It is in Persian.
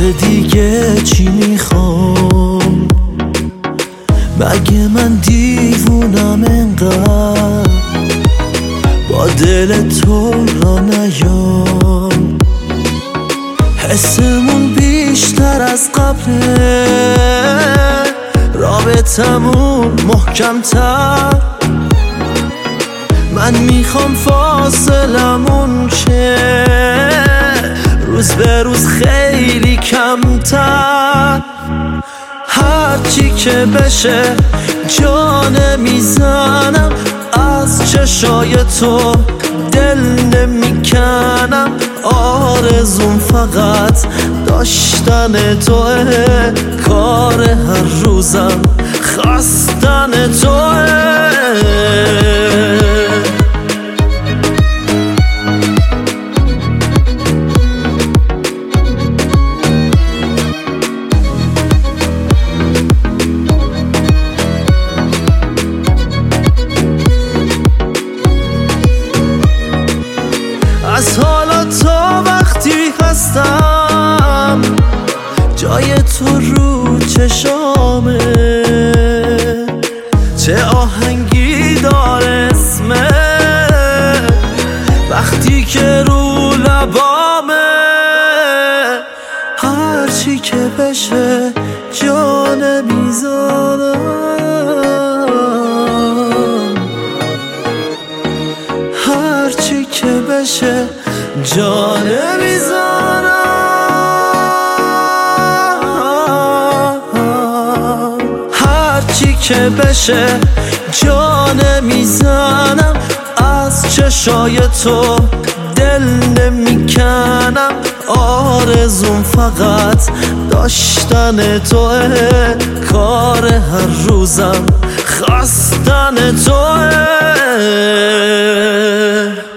آخه دیگه چی میخوام؟ مگه من دیوونم انقدر با دل تو را نیام؟ حسمون بیشتر از قبله، رابطمون محکم‌تر. من میخوام فاصلمون شه روز به روز خیلی کمتر. هرچی که بشه جا نمیزنم، از چشای تو دل نمیکنم. آرزوم فقط داشتن توه، کار هر روزم خواستن توه. از حالا تا وقتی هستم جای تو رو چشامه، چه آهنگی داره اسمه وقتی که رو لبامه. هرچی که بشه جا نمیزنم، هرچی که بشه جا نمیزنم، هرچی که بشه جا نمیزنم. از چشای تو دل نمیکنم. آرزوم فقط داشتن توه، کار هر روزم خواستن توه.